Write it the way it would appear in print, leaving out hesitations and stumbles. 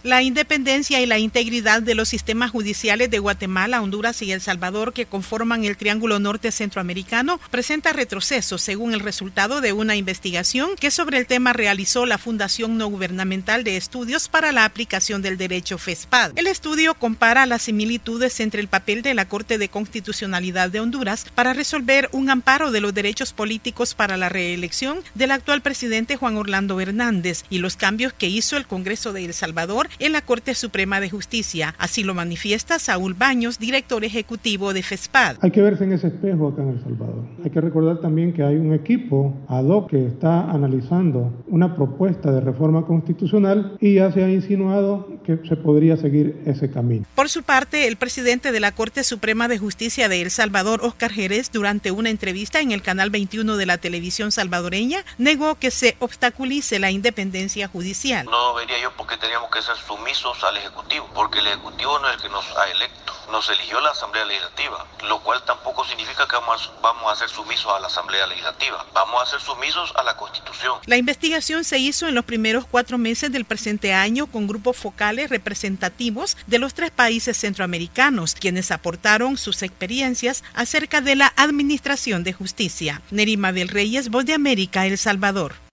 La independencia y la integridad de los sistemas judiciales de Guatemala, Honduras y El Salvador, que conforman el Triángulo Norte Centroamericano, presenta retrocesos según el resultado de una investigación que sobre el tema realizó la Fundación No Gubernamental de Estudios para la Aplicación del Derecho FESPAD. El estudio compara las similitudes entre el papel de la Corte de Constitucionalidad de Honduras para resolver un amparo de los derechos políticos para la reelección del actual presidente Juan Orlando Hernández y los cambios que hizo el Congreso de El Salvador en la Corte Suprema de Justicia. Así lo manifiesta Saúl Baños, director ejecutivo de FESPAD. Hay que verse en ese espejo acá en El Salvador. Hay que recordar también que hay un equipo ad hoc que está analizando una propuesta de reforma constitucional y ya se ha insinuado que se podría seguir ese camino. Por su parte, el presidente de la Corte Suprema de Justicia de El Salvador, Óscar Jerez, durante una entrevista en el canal 21 de la televisión salvadoreña, negó que se obstaculice la independencia judicial. No vería yo por qué teníamos que ser sumisos al Ejecutivo, porque el Ejecutivo no es el que nos ha electo, nos eligió la Asamblea Legislativa, lo cual tampoco significa que vamos a ser sumisos a la Asamblea Legislativa, vamos a ser sumisos a la Constitución. La investigación se hizo en los primeros 4 meses del presente año con grupos focales representativos de los 3 países centroamericanos, quienes aportaron sus experiencias acerca de la administración de justicia. Nerima del Reyes, Voz de América, El Salvador.